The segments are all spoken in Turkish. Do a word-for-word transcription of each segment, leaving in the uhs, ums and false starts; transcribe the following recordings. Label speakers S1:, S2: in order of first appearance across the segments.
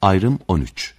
S1: Ayrım on üç.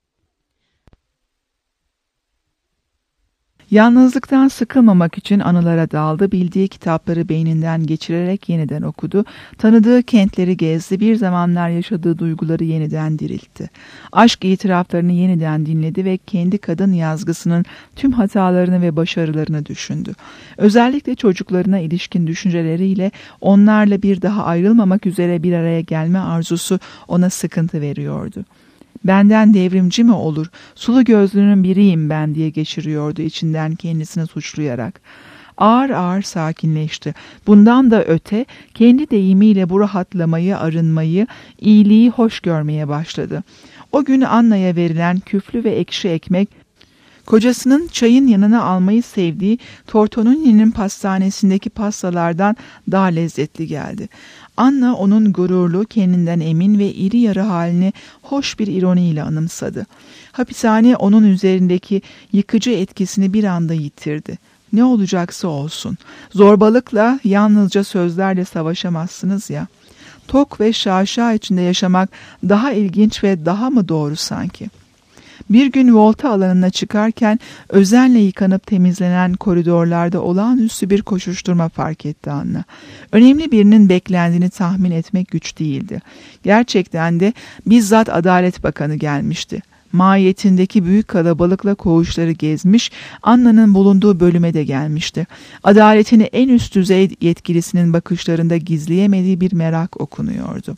S2: Yalnızlıktan sıkılmamak için anılara daldı, bildiği kitapları beyninden geçirerek yeniden okudu, tanıdığı kentleri gezdi, bir zamanlar yaşadığı duyguları yeniden diriltti. Aşk itiraflarını yeniden dinledi ve kendi kadın yazgısının tüm hatalarını ve başarılarını düşündü. Özellikle çocuklarına ilişkin düşünceleriyle onlarla bir daha ayrılmamak üzere bir araya gelme arzusu ona sıkıntı veriyordu. Benden devrimci mi olur, sulu gözlünün biriyim ben diye geçiriyordu içinden kendisini suçlayarak. Ağır ağır sakinleşti. Bundan da öte kendi deyimiyle bu rahatlamayı, arınmayı, iyiliği hoş görmeye başladı. O gün Anna'ya verilen küflü ve ekşi ekmek, kocasının çayın yanına almayı sevdiği Tortonuni'nin pastanesindeki pastalardan daha lezzetli geldi. Anna onun gururlu, kendinden emin ve iri yarı halini hoş bir ironiyle anımsadı. Hapishane onun üzerindeki yıkıcı etkisini bir anda yitirdi. Ne olacaksa olsun. Zorbalıkla, yalnızca sözlerle savaşamazsınız ya. Tok ve şaşa içinde yaşamak daha ilginç ve daha mı doğru sanki? Bir gün volta alanına çıkarken özenle yıkanıp temizlenen koridorlarda olağanüstü bir koşuşturma fark etti Anna. Önemli birinin beklendiğini tahmin etmek güç değildi. Gerçekten de bizzat Adalet Bakanı gelmişti. Mahiyetindeki büyük kalabalıkla koğuşları gezmiş, Anna'nın bulunduğu bölüme de gelmişti. Adaletini en üst düzey yetkilisinin bakışlarında gizleyemediği bir merak okunuyordu.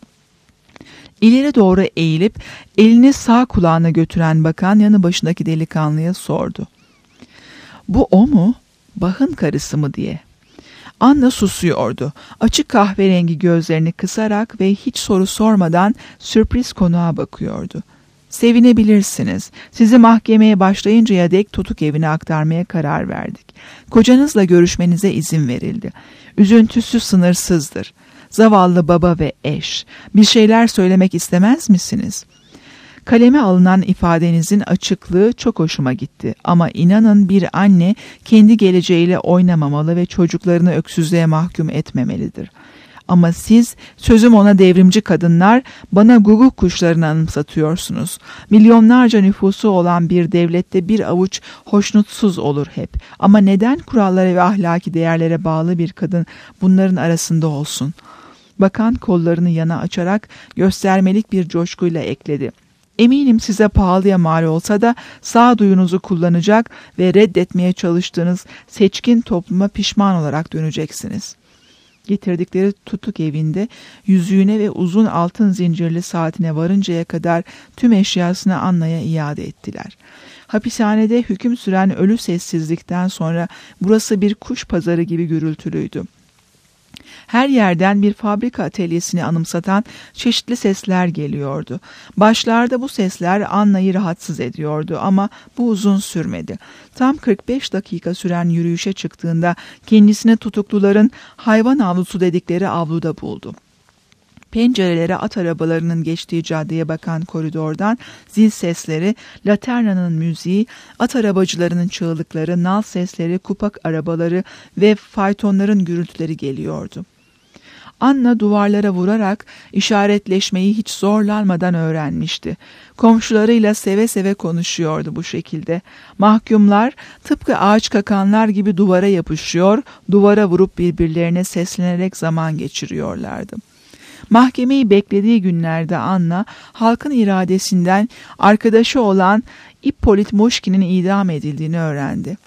S2: İleri doğru eğilip elini sağ kulağına götüren bakan yanı başındaki delikanlıya sordu. "Bu o mu? Bach'ın karısı mı?" diye. Anna susuyordu. Açık kahverengi gözlerini kısarak ve hiç soru sormadan sürpriz konuğa bakıyordu. "Sevinebilirsiniz. Sizi mahkemeye başlayıncaya dek tutuk evine aktarmaya karar verdik. Kocanızla görüşmenize izin verildi. Üzüntüsü sınırsızdır. Zavallı baba ve eş. Bir şeyler söylemek istemez misiniz?" Kaleme alınan ifadenizin açıklığı çok hoşuma gitti. Ama inanın bir anne kendi geleceğiyle oynamamalı ve çocuklarını öksüzlüğe mahkum etmemelidir. Ama siz, sözüm ona devrimci kadınlar, bana guguk kuşlarını anımsatıyorsunuz. Milyonlarca nüfusu olan bir devlette bir avuç hoşnutsuz olur hep. Ama neden kurallara ve ahlaki değerlere bağlı bir kadın bunların arasında olsun? Bakan kollarını yana açarak göstermelik bir coşkuyla ekledi. "Eminim size pahalıya mal olsa da sağduyunuzu kullanacak ve reddetmeye çalıştığınız seçkin topluma pişman olarak döneceksiniz." Getirdikleri tutuk evinde yüzüğüne ve uzun altın zincirli saatine varıncaya kadar tüm eşyasını Anna'ya iade ettiler. Hapishanede hüküm süren ölü sessizlikten sonra burası bir kuş pazarı gibi gürültülüydü. Her yerden bir fabrika atölyesini anımsatan çeşitli sesler geliyordu. Başlarda bu sesler Anna'yı rahatsız ediyordu ama bu uzun sürmedi. Tam kırk beş dakika süren yürüyüşe çıktığında kendisine tutukluların hayvan avlusu dedikleri avluda buldu. Pencerelere at arabalarının geçtiği caddeye bakan koridordan zil sesleri, laternanın müziği, at arabacılarının çığlıkları, nal sesleri, kupak arabaları ve faytonların gürültüleri geliyordu. Anna duvarlara vurarak işaretleşmeyi hiç zorlanmadan öğrenmişti. Komşularıyla seve seve konuşuyordu bu şekilde. Mahkumlar tıpkı ağaç kakanlar gibi duvara yapışıyor, duvara vurup birbirlerine seslenerek zaman geçiriyorlardı. Mahkemeyi beklediği günlerde Anna, halkın iradesinden arkadaşı olan Ippolit Mışkin'in idam edildiğini öğrendi.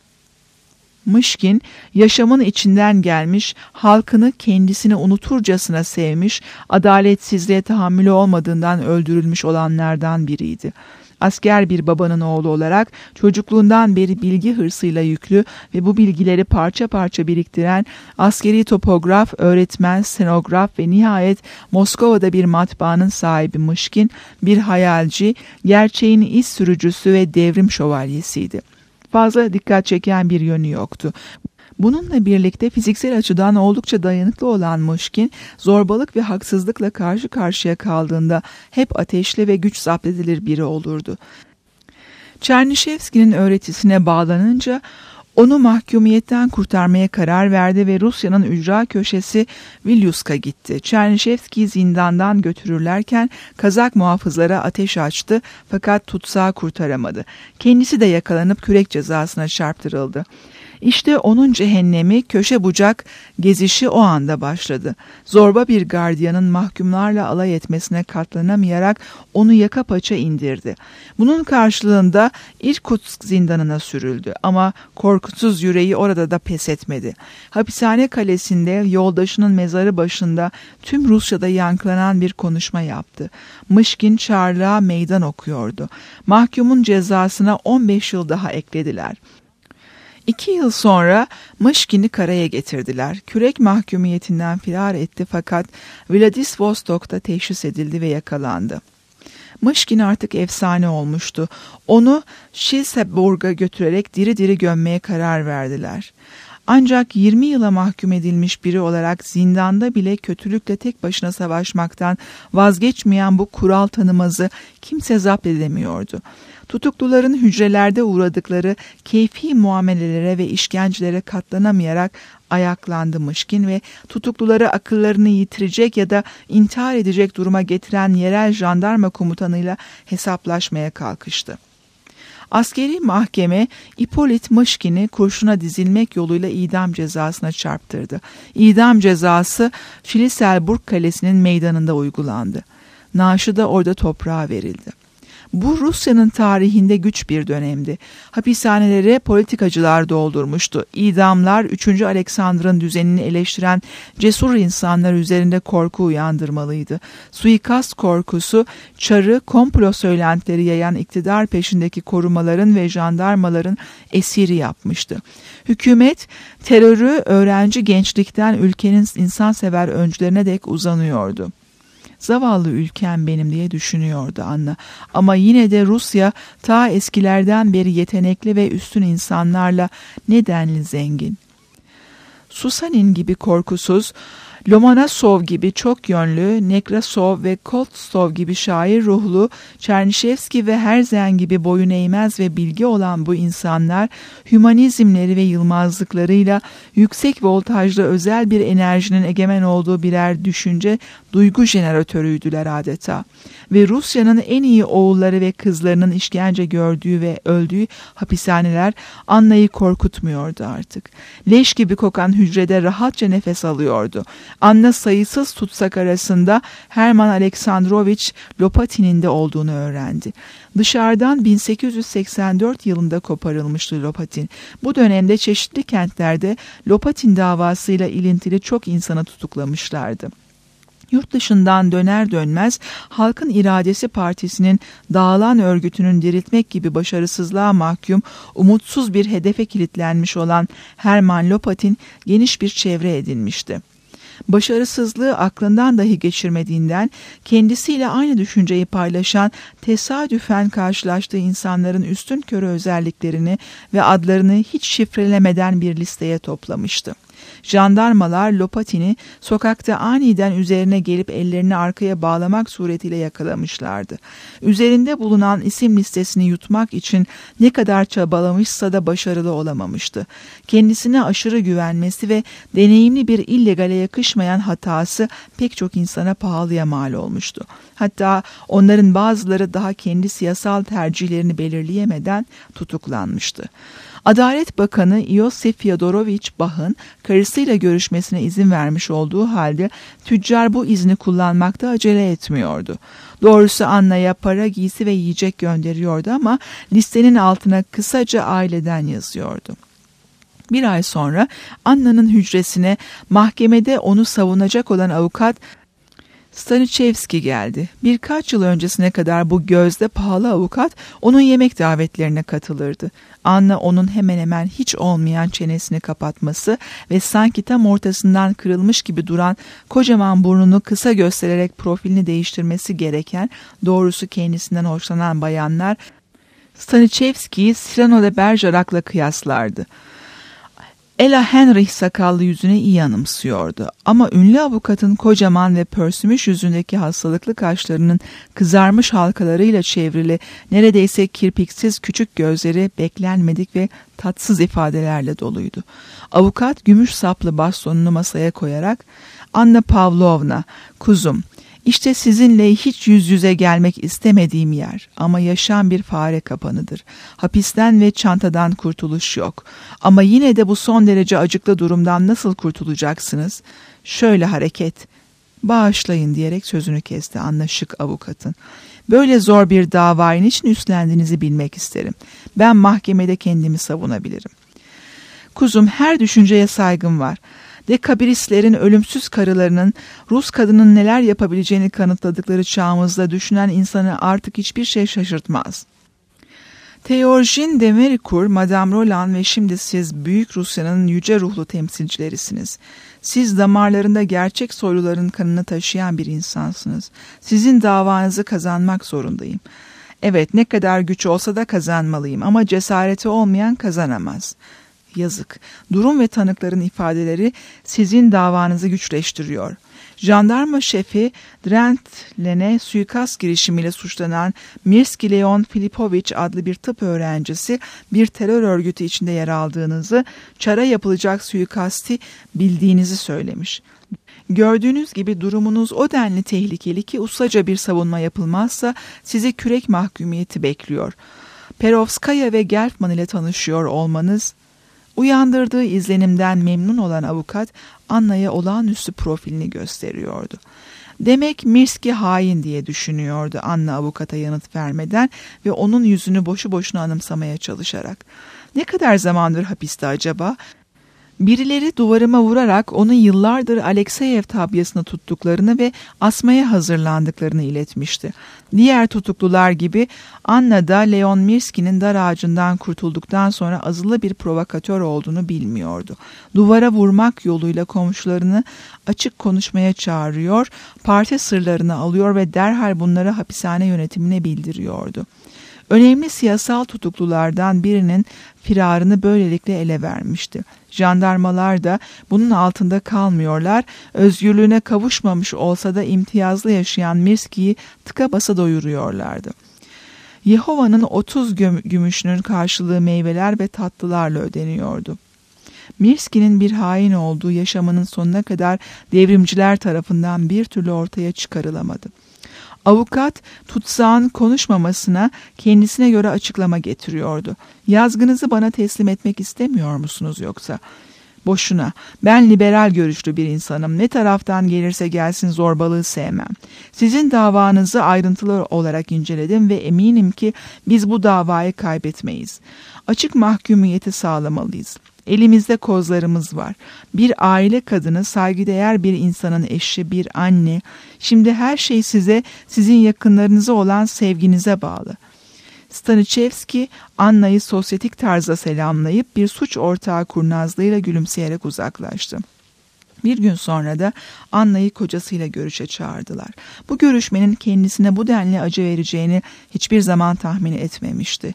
S2: Mışkin, yaşamın içinden gelmiş, halkını kendisini unuturcasına sevmiş, adaletsizliğe tahammülü olmadığından öldürülmüş olanlardan biriydi. Asker bir babanın oğlu olarak çocukluğundan beri bilgi hırsıyla yüklü ve bu bilgileri parça parça biriktiren askeri topograf, öğretmen, stenograf ve nihayet Moskova'da bir matbaanın sahibi Mışkin, bir hayalci, gerçeğin iz sürücüsü ve devrim şövalyesiydi. Fazla dikkat çeken bir yönü yoktu. Bununla birlikte fiziksel açıdan oldukça dayanıklı olan Mışkin, zorbalık ve haksızlıkla karşı karşıya kaldığında hep ateşli ve güç zapt edilir biri olurdu. Çernişevski'nin öğretisine bağlanınca Onu mahkumiyetten kurtarmaya karar verdi ve Rusya'nın ücra köşesi Vilyusk'a gitti. Çernyşevski'yi zindandan götürürlerken Kazak muhafızlara ateş açtı fakat tutsağı kurtaramadı. Kendisi de yakalanıp kürek cezasına çarptırıldı. İşte onun cehennemi, köşe bucak gezişi o anda başladı. Zorba bir gardiyanın mahkumlarla alay etmesine katlanamayarak onu yaka paça indirdi. Bunun karşılığında İrkutsk zindanına sürüldü ama korkusuz yüreği orada da pes etmedi. Hapishane kalesinde yoldaşının mezarı başında tüm Rusya'da yankılanan bir konuşma yaptı. Mışkin çarlığa meydan okuyordu. Mahkumun cezasına on beş yıl daha eklediler. İki yıl sonra Mışkin'i karaya getirdiler. Kürek mahkumiyetinden firar etti fakat Vladivostok'ta teşhis edildi ve yakalandı. Mışkin artık efsane olmuştu. Onu Şilseburg'a götürerek diri diri gömmeye karar verdiler. Ancak yirmi yıla mahkum edilmiş biri olarak zindanda bile kötülükle tek başına savaşmaktan vazgeçmeyen bu kural tanımazı kimse zapt edemiyordu. Tutukluların hücrelerde uğradıkları keyfi muamelelere ve işkencelere katlanamayarak ayaklandı Mışkin ve tutukluları akıllarını yitirecek ya da intihar edecek duruma getiren yerel jandarma komutanıyla hesaplaşmaya kalkıştı. Askeri mahkeme İpolit Mışkin'i kurşuna dizilmek yoluyla idam cezasına çarptırdı. İdam cezası Şiliselburg Kalesi'nin meydanında uygulandı. Naaşı da orada toprağa verildi. Bu Rusya'nın tarihinde güç bir dönemdi. Hapishaneleri politikacılar doldurmuştu. İdamlar üçüncü Alexander'ın düzenini eleştiren cesur insanlar üzerinde korku uyandırmalıydı. Suikast korkusu, çarı, komplo söylentileri yayan iktidar peşindeki korumaların ve jandarmaların esiri yapmıştı. Hükümet, terörü öğrenci gençlikten ülkenin insansever öncülerine dek uzanıyordu. Zavallı ülkem benim diye düşünüyordu Anna. Ama yine de Rusya ta eskilerden beri yetenekli ve üstün insanlarla nedenli zengin. Susanin gibi korkusuz, Lomonosov gibi çok yönlü, Nekrasov ve Koltsov gibi şair ruhlu, Çernyşevski ve Herzen gibi boyun eğmez ve bilgi olan bu insanlar, hümanizmleri ve yılmazlıklarıyla yüksek voltajlı özel bir enerjinin egemen olduğu birer düşünce, duygu jeneratörüydüler adeta. Ve Rusya'nın en iyi oğulları ve kızlarının işkence gördüğü ve öldüğü hapishaneler Anna'yı korkutmuyordu artık. Leş gibi kokan hücrede rahatça nefes alıyordu. Anna sayısız tutsak arasında Herman Aleksandrovich Lopatin'in de olduğunu öğrendi. Dışarıdan bin sekiz yüz seksen dört yılında koparılmıştı Lopatin. Bu dönemde çeşitli kentlerde Lopatin davasıyla ilintili çok insanı tutuklamışlardı. Yurt dışından döner dönmez Halkın İradesi Partisi'nin dağılan örgütünün diriltmek gibi başarısızlığa mahkum, umutsuz bir hedefe kilitlenmiş olan Herman Lopatin geniş bir çevre edinmişti. Başarısızlığı aklından dahi geçirmediğinden kendisiyle aynı düşünceyi paylaşan tesadüfen karşılaştığı insanların üstünkörü özelliklerini ve adlarını hiç şifrelemeden bir listeye toplamıştı. Jandarmalar Lopatin'i sokakta aniden üzerine gelip ellerini arkaya bağlamak suretiyle yakalamışlardı. Üzerinde bulunan isim listesini yutmak için ne kadar çabalamışsa da başarılı olamamıştı. Kendisine aşırı güvenmesi ve deneyimli bir illegale yakışmayan hatası pek çok insana pahalıya mal olmuştu. Hatta onların bazıları daha kendi siyasal tercihlerini belirleyemeden tutuklanmıştı. Adalet Bakanı Iosif Fyodorovich Bach'ın karısıyla görüşmesine izin vermiş olduğu halde tüccar bu izni kullanmakta acele etmiyordu. Doğrusu Anna'ya para, giysi ve yiyecek gönderiyordu ama listenin altına kısaca aileden yazıyordu. Bir ay sonra Anna'nın hücresine mahkemede onu savunacak olan avukat Stanichevski geldi. Birkaç yıl öncesine kadar bu gözde pahalı avukat onun yemek davetlerine katılırdı. Anna onun hemen hemen hiç olmayan çenesini kapatması ve sanki tam ortasından kırılmış gibi duran kocaman burnunu kısa göstererek profilini değiştirmesi gereken, doğrusu kendisinden hoşlanan bayanlar Stanichevski'yi Cyrano de Bergerac'la kıyaslardı. Ella Henry sakallı yüzüne iyi anımsıyordu. Ama ünlü avukatın kocaman ve pörsümüş yüzündeki hastalıklı kaşlarının kızarmış halkalarıyla çevrili, neredeyse kirpiksiz küçük gözleri beklenmedik ve tatsız ifadelerle doluydu. Avukat gümüş saplı bastonunu masaya koyarak, "Anna Pavlovna, kuzum, İşte sizinle hiç yüz yüze gelmek istemediğim yer ama yaşam bir fare kapanıdır. Hapisten ve çantadan kurtuluş yok. Ama yine de bu son derece acıklı durumdan nasıl kurtulacaksınız? Şöyle hareket. Bağışlayın" diyerek sözünü kesti Anna şık avukatın. "Böyle zor bir davayı niçin üstlendiğinizi bilmek isterim. Ben mahkemede kendimi savunabilirim." "Kuzum, her düşünceye saygım var. Dekabiristlerin ölümsüz karılarının Rus kadının neler yapabileceğini kanıtladıkları çağımızda düşünen insanı artık hiçbir şey şaşırtmaz. Teorjin de Mericourt, Madame Roland ve şimdi siz Büyük Rusya'nın yüce ruhlu temsilcilerisiniz. Siz damarlarında gerçek soyluların kanını taşıyan bir insansınız. Sizin davanızı kazanmak zorundayım. Evet, ne kadar güç olsa da kazanmalıyım ama cesareti olmayan kazanamaz. Yazık. Durum ve tanıkların ifadeleri sizin davanızı güçleştiriyor. Jandarma şefi Drentlen'e suikast girişimiyle suçlanan Mirski Leon Filipovich adlı bir tıp öğrencisi bir terör örgütü içinde yer aldığınızı, Çar'a yapılacak suikasti bildiğinizi söylemiş. Gördüğünüz gibi durumunuz o denli tehlikeli ki ustaca bir savunma yapılmazsa sizi kürek mahkumiyeti bekliyor. Perovskaya ve Gelfman ile tanışıyor olmanız... Uyandırdığı izlenimden memnun olan avukat Anna'ya olağanüstü profilini gösteriyordu. Demek Mirski hain diye düşünüyordu Anna avukata yanıt vermeden ve onun yüzünü boşu boşuna anımsamaya çalışarak. Ne kadar zamandır hapiste acaba? Birileri duvarıma vurarak onu yıllardır Alekseyev tabyasını tuttuklarını ve asmaya hazırlandıklarını iletmişti. Diğer tutuklular gibi Anna da Leon Mirski'nin dar ağacından kurtulduktan sonra azılı bir provokatör olduğunu bilmiyordu. Duvara vurmak yoluyla komşularını açık konuşmaya çağırıyor, parti sırlarını alıyor ve derhal bunları hapishane yönetimine bildiriyordu. Önemli siyasal tutuklulardan birinin firarını böylelikle ele vermişti. Jandarmalar da bunun altında kalmıyorlar, özgürlüğüne kavuşmamış olsa da imtiyazlı yaşayan Mirski'yi tıka basa doyuruyorlardı. Yehova'nın otuz gümüşünün karşılığı meyveler ve tatlılarla ödeniyordu. Mirski'nin bir hain olduğu yaşamının sonuna kadar devrimciler tarafından bir türlü ortaya çıkarılamadı. Avukat tutsağın konuşmamasına kendisine göre açıklama getiriyordu. Yazgınızı bana teslim etmek istemiyor musunuz yoksa? Boşuna. Ben liberal görüşlü bir insanım. Ne taraftan gelirse gelsin zorbalığı sevmem. Sizin davanızı ayrıntılı olarak inceledim ve eminim ki biz bu davayı kaybetmeyiz. Açık mahkumiyeti sağlamalıyız. Elimizde kozlarımız var. Bir aile kadını, saygıdeğer bir insanın eşi, bir anne. Şimdi her şey size, sizin yakınlarınıza olan sevginize bağlı. Staniszewski, Anna'yı sosyetik tarzda selamlayıp bir suç ortağı kurnazlığıyla gülümseyerek uzaklaştı. Bir gün sonra da Anna'yı kocasıyla görüşe çağırdılar. Bu görüşmenin kendisine bu denli acı vereceğini hiçbir zaman tahmin etmemişti.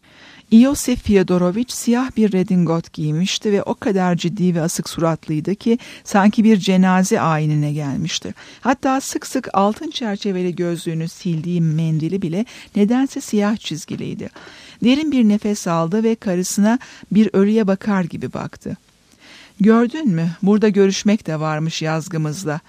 S2: Iosif Fyodoroviç siyah bir redingot giymişti ve o kadar ciddi ve asık suratlıydı ki sanki bir cenaze ayinine gelmişti. Hatta sık sık altın çerçeveli gözlüğünü sildiği mendili bile nedense siyah çizgiliydi. Derin bir nefes aldı ve karısına bir ölüye bakar gibi baktı. "Gördün mü? Burada görüşmek de varmış yazgımızda."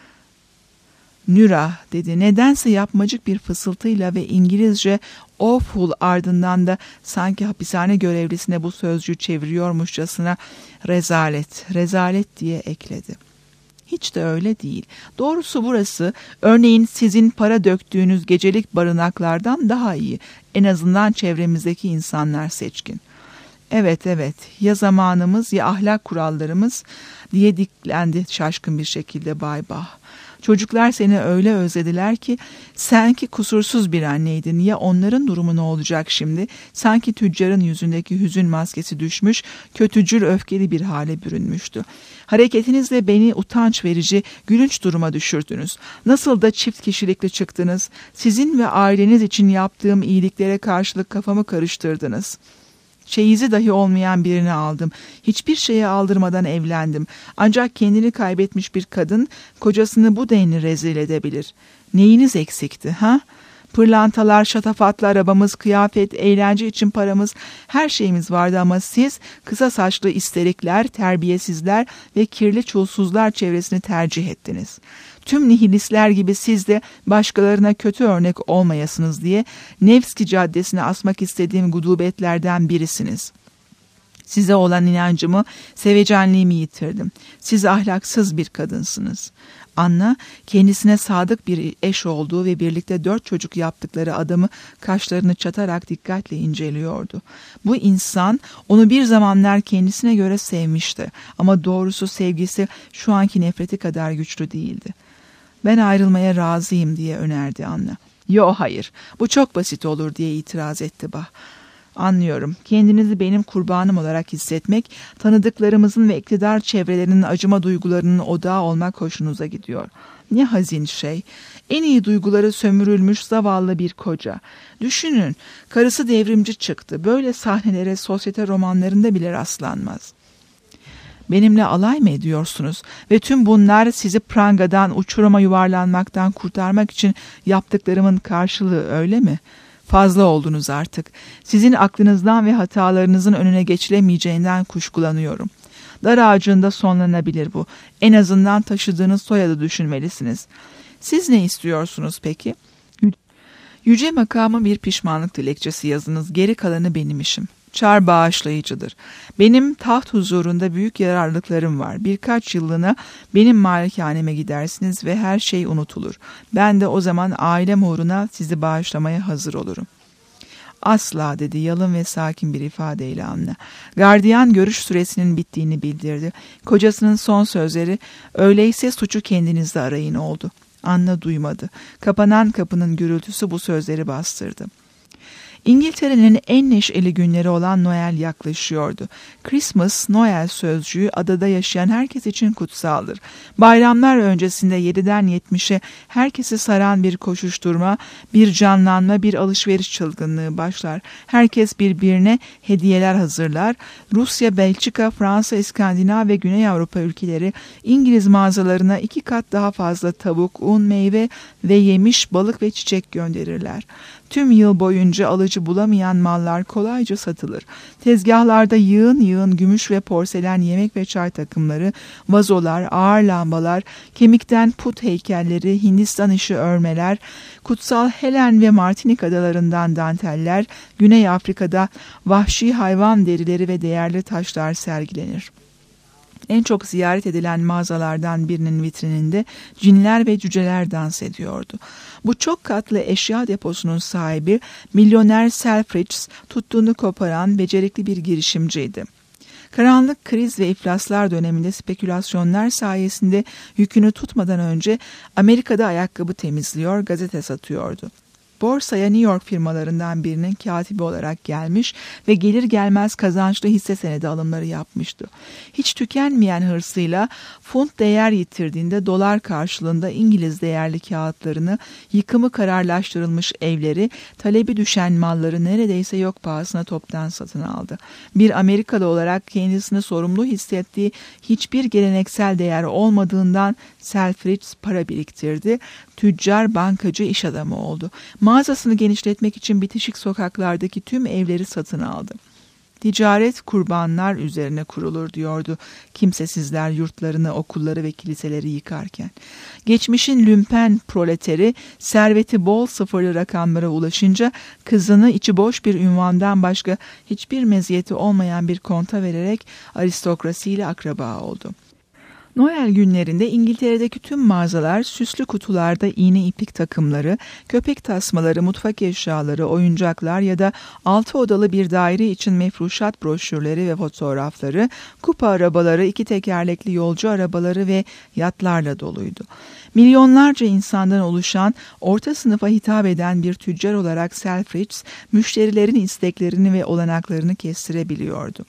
S2: "Nüra," dedi nedense yapmacık bir fısıltıyla ve İngilizce "awful" ardından da sanki hapishane görevlisine bu sözcüğü çeviriyormuşçasına "rezalet, rezalet" diye ekledi. Hiç de öyle değil. Doğrusu burası örneğin sizin para döktüğünüz gecelik barınaklardan daha iyi. En azından çevremizdeki insanlar seçkin. Evet evet, ya zamanımız ya ahlak kurallarımız diye diklendi şaşkın bir şekilde Bay Bah. Çocuklar seni öyle özlediler ki sen ki kusursuz bir anneydin. Ya onların durumu ne olacak şimdi? Sanki tüccarın yüzündeki hüzün maskesi düşmüş, kötücül öfkeli bir hale bürünmüştü. Hareketinizle beni utanç verici, gülünç duruma düşürdünüz. Nasıl da çift kişilikli çıktınız. Sizin ve aileniz için yaptığım iyiliklere karşılık kafamı karıştırdınız. Çeyizi dahi olmayan birini aldım. Hiçbir şeye aldırmadan evlendim. Ancak kendini kaybetmiş bir kadın kocasını bu denli rezil edebilir. Neyiniz eksikti ha? Pırlantalar, şatafatlı arabamız, kıyafet, eğlence için paramız, her şeyimiz vardı ama siz kısa saçlı isterikler, terbiyesizler ve kirli çulsuzlar çevresini tercih ettiniz. Tüm nihilistler gibi siz de başkalarına kötü örnek olmayasınız diye Nevski Caddesi'ne asmak istediğim gudubetlerden birisiniz. Size olan inancımı, sevecenliğimi yitirdim. Siz ahlaksız bir kadınsınız. Anna, kendisine sadık bir eş olduğu ve birlikte dört çocuk yaptıkları adamı kaşlarını çatarak dikkatle inceliyordu. Bu insan onu bir zamanlar kendisine göre sevmişti ama doğrusu sevgisi şu anki nefreti kadar güçlü değildi. Ben ayrılmaya razıyım diye önerdi Anna. Yo hayır, bu çok basit olur diye itiraz etti Bah. Anlıyorum. Kendinizi benim kurbanım olarak hissetmek, tanıdıklarımızın ve iktidar çevrelerinin acıma duygularının odağı olmak hoşunuza gidiyor. Ne hazin şey. En iyi duyguları sömürülmüş zavallı bir koca. Düşünün, karısı devrimci çıktı. Böyle sahnelere sosyete romanlarında bile rastlanmaz. Benimle alay mı ediyorsunuz? Ve tüm bunlar sizi prangadan, uçuruma yuvarlanmaktan kurtarmak için yaptıklarımın karşılığı, öyle mi? Fazla oldunuz artık. Sizin aklınızdan ve hatalarınızın önüne geçilemeyeceğinden kuşkulanıyorum. Dar ağacında sonlanabilir bu. En azından taşıdığınız soyadı düşünmelisiniz. Siz ne istiyorsunuz peki? Yüce makamın bir pişmanlık dilekçesi yazınız. Geri kalanı benim işim. Çar bağışlayıcıdır. Benim taht huzurunda büyük yararlılıklarım var. Birkaç yıllığına benim malikaneme gidersiniz ve her şey unutulur. Ben de o zaman ailem uğruna sizi bağışlamaya hazır olurum. Asla dedi yalın ve sakin bir ifadeyle Anna. Gardiyan görüş süresinin bittiğini bildirdi. Kocasının son sözleri öyleyse suçu kendinizde arayın oldu. Anna duymadı. Kapanan kapının gürültüsü bu sözleri bastırdı. İngiltere'nin en neşeli günleri olan Noel yaklaşıyordu. Christmas, Noel sözcüğü adada yaşayan herkes için kutsaldır. Bayramlar öncesinde yediden yetmişe herkesi saran bir koşuşturma, bir canlanma, bir alışveriş çılgınlığı başlar. Herkes birbirine hediyeler hazırlar. Rusya, Belçika, Fransa, İskandinav ve Güney Avrupa ülkeleri İngiliz mağazalarına iki kat daha fazla tavuk, un, meyve ve yemiş, balık ve çiçek gönderirler. Tüm yıl boyunca alıcı bulamayan mallar kolayca satılır. Tezgahlarda yığın yığın gümüş ve porselen yemek ve çay takımları, vazolar, ağır lambalar, kemikten put heykelleri, Hindistan işi örmeler, kutsal Helen ve Martinik adalarından danteller, Güney Afrika'da vahşi hayvan derileri ve değerli taşlar sergilenir. En çok ziyaret edilen mağazalardan birinin vitrininde cinler ve cüceler dans ediyordu. Bu çok katlı eşya deposunun sahibi milyoner Selfridge tuttuğunu koparan becerikli bir girişimciydi. Karanlık kriz ve iflaslar döneminde spekülasyonlar sayesinde yükünü tutmadan önce Amerika'da ayakkabı temizliyor, gazete satıyordu. Borsaya New York firmalarından birinin katibi olarak gelmiş ve gelir gelmez kazançlı hisse senedi alımları yapmıştı. Hiç tükenmeyen hırsıyla funt değer yitirdiğinde dolar karşılığında İngiliz değerli kağıtlarını, yıkımı kararlaştırılmış evleri, talebi düşen malları neredeyse yok pahasına toptan satın aldı. Bir Amerikalı olarak kendisini sorumlu hissettiği hiçbir geleneksel değer olmadığından Selfridge para biriktirdi. Tüccar, bankacı, iş adamı oldu. Mağazasını genişletmek için bitişik sokaklardaki tüm evleri satın aldı. Ticaret kurbanlar üzerine kurulur diyordu kimsesizler yurtlarını, okulları ve kiliseleri yıkarken. Geçmişin lümpen proleteri serveti bol sıfırlı rakamlara ulaşınca kızını içi boş bir ünvandan başka hiçbir meziyeti olmayan bir konta vererek aristokrasiyle akraba oldu. Noel günlerinde İngiltere'deki tüm mağazalar süslü kutularda iğne iplik takımları, köpek tasmaları, mutfak eşyaları, oyuncaklar ya da altı odalı bir daire için mefruşat broşürleri ve fotoğrafları, kupa arabaları, iki tekerlekli yolcu arabaları ve yatlarla doluydu. Milyonlarca insandan oluşan, orta sınıfa hitap eden bir tüccar olarak Selfridge, müşterilerin isteklerini ve olanaklarını kestirebiliyordu.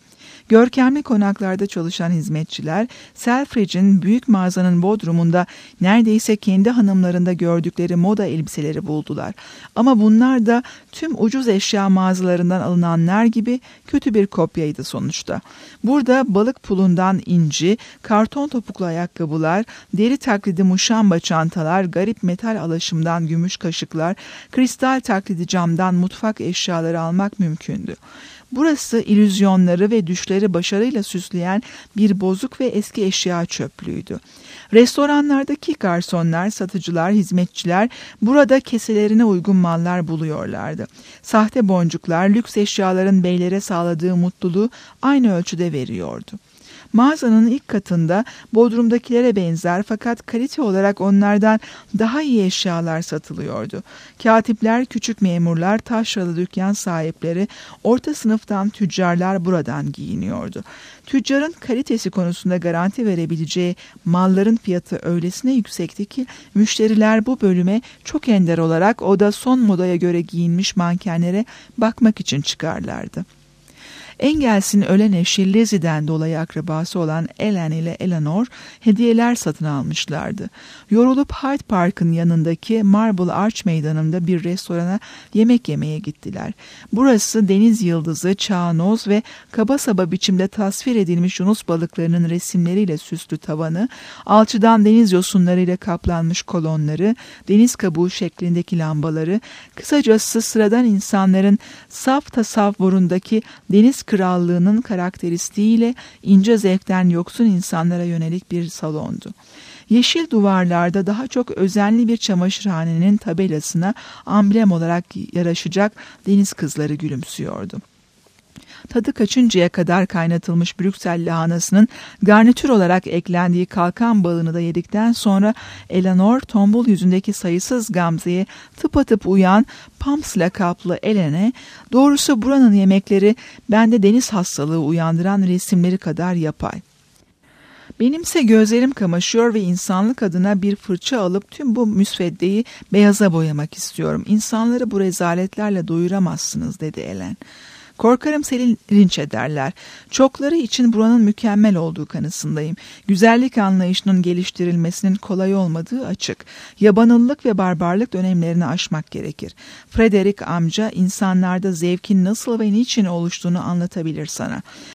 S2: Görkemli konaklarda çalışan hizmetçiler, Selfridge'in büyük mağazanın bodrumunda neredeyse kendi hanımlarında gördükleri moda elbiseleri buldular. Ama bunlar da tüm ucuz eşya mağazalarından alınanlar gibi kötü bir kopyaydı sonuçta. Burada balık pulundan inci, karton topuklu ayakkabılar, deri taklidi muşamba çantalar, garip metal alaşımdan gümüş kaşıklar, kristal taklidi camdan mutfak eşyaları almak mümkündü. Burası illüzyonları ve düşleri başarıyla süsleyen bir bozuk ve eski eşya çöplüğüydü. Restoranlardaki garsonlar, satıcılar, hizmetçiler burada keselerine uygun mallar buluyorlardı. Sahte boncuklar, lüks eşyaların beylere sağladığı mutluluğu aynı ölçüde veriyordu. Mağazanın ilk katında bodrumdakilere benzer fakat kalite olarak onlardan daha iyi eşyalar satılıyordu. Katipler, küçük memurlar, taşralı dükkan sahipleri, orta sınıftan tüccarlar buradan giyiniyordu. Tüccarın kalitesi konusunda garanti verebileceği malların fiyatı öylesine yüksekti ki müşteriler bu bölüme çok ender olarak o da son modaya göre giyinmiş mankenlere bakmak için çıkarlardı. Engels'in ölen eşi Lizzie'den dolayı akrabası olan Ellen ile Eleanor hediyeler satın almışlardı. Yorulup Hyde Park'ın yanındaki Marble Arch meydanında bir restorana yemek yemeye gittiler. Burası deniz yıldızı, çağnoz ve kaba saba biçimde tasvir edilmiş yunus balıklarının resimleriyle süslü tavanı, alçıdan deniz yosunlarıyla kaplanmış kolonları, deniz kabuğu şeklindeki lambaları, kısacası sıradan insanların saf tasavvurundaki deniz krallığının karakteristiğiyle ince zevkten yoksun insanlara yönelik bir salondu. Yeşil duvarlarda daha çok özenli bir çamaşırhanenin tabelasına amblem olarak yaraşacak deniz kızları gülümsüyordu. Tadı kaçıncaya kadar kaynatılmış Brüksel lahanasının garnitür olarak eklendiği kalkan balığını da yedikten sonra Eleanor tombul yüzündeki sayısız gamzeye tıpatıp uyan Pams lakaplı Ellen'e, doğrusu buranın yemekleri bende deniz hastalığı uyandıran resimleri kadar yapay. Benimse gözlerim kamaşıyor ve insanlık adına bir fırça alıp tüm bu müsveddeyi beyaza boyamak istiyorum. İnsanları bu rezaletlerle doyuramazsınız, dedi Ellen. Korkarım seni linç ederler. Çokları için buranın mükemmel olduğu kanısındayım. Güzellik anlayışının geliştirilmesinin kolay olmadığı açık. Yabanıllık ve barbarlık dönemlerini aşmak gerekir. Frederick amca insanlarda zevkin nasıl ve niçin oluştuğunu anlatabilir sana.